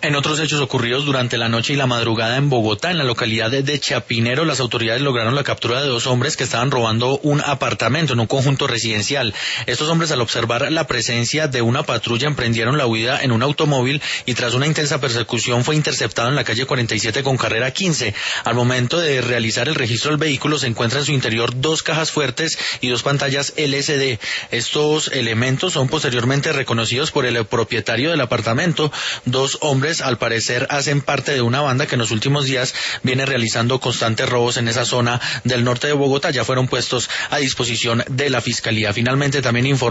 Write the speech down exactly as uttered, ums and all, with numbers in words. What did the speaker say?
En otros hechos ocurridos durante la noche y la madrugada en Bogotá, en la localidad de Chapinero, las autoridades lograron la captura de dos hombres que estaban robando un apartamento en un conjunto residencial. Estos hombres, al observar la presencia de una patrulla, emprendieron la huida en un automóvil y tras una intensa persecución fue interceptado en la calle cuarenta y siete con carrera quince. Al momento de realizar el registro del vehículo se encuentra en su interior dos cajas fuertes y dos pantallas L C D. Estos elementos son posteriormente reconocidos por el propietario del apartamento. Dos hombres al parecer hacen parte de una banda que en los últimos días viene realizando constantes robos en esa zona del norte de Bogotá. Ya fueron puestos a disposición de la Fiscalía. Finalmente también informó